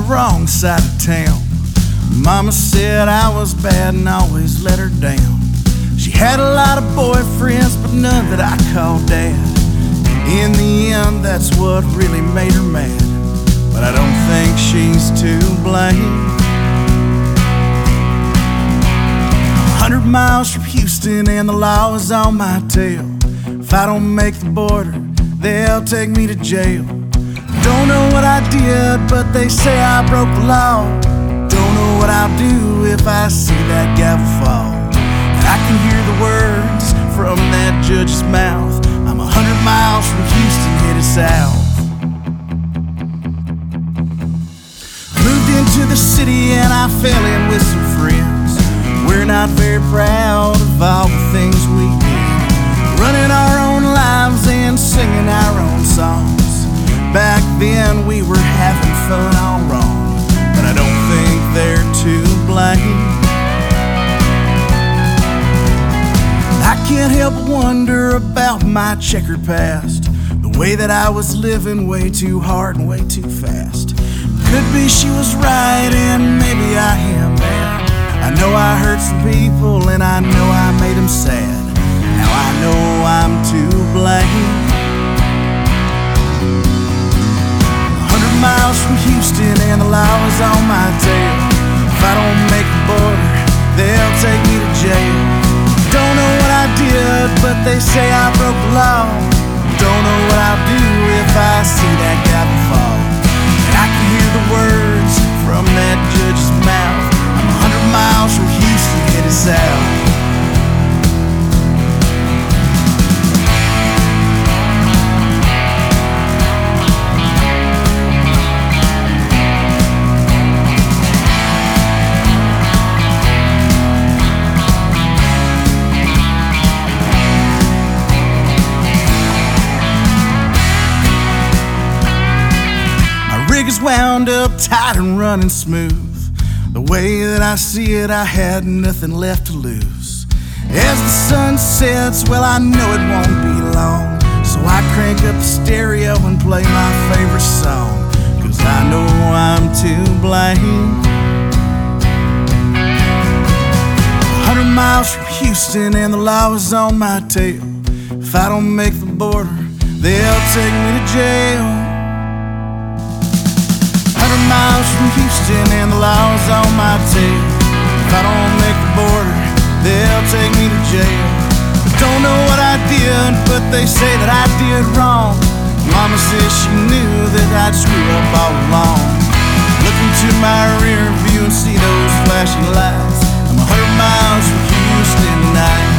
wrong side of town. Mama said I was bad and always let her down. She had a lot of boyfriends, but none that I called dad. In the end, that's what really made her mad, but I don't think she's to blame. 100 miles from Houston and the law is on my tail. If I don't make the border, they'll take me to jail. Don't know what I did, but they say I broke the law. Don't know what I'll do if I see that gavel fall. And I can hear the words from that judge's mouth. I'm 100 miles from Houston headed south. Moved into the city and I fell in with some friends. We're not very proud of all the things we did, running our own lives and singing our own songs. Back then we were having fun all wrong, but I don't think they're to blame. I can't help but wonder about my checkered past, the way that I was living way too hard and way too fast. Could be she was right and maybe I am bad. I know I hurt some people and I know I made them sad. Now I know I'm to blame. 100 miles from Houston and the law is on my tail. If I don't make the border, they'll take me to jail. Don't know what I did, but they say I broke the law. Don't know what I'll do if I see that gavel fall. And I can hear the words from that judge's mouth. I'm 100 miles from Houston headed south. Rig is wound up tight and running smooth. The way that I see it, I had nothing left to lose. As the sun sets, well, I know it won't be long, so I crank up the stereo and play my favorite song, 'cause I know I'm to blame. 100 miles from Houston and the law is on my tail. If I don't make the border, they'll take me to jail. 100 miles from Houston and the law's on my tail. If I don't make the border, they'll take me to jail. Don't know what I did, but they say that I did wrong. Mama says she knew that I'd screw up all along. Look into my rear view and see those flashing lights. I'm 100 miles from Houston tonight.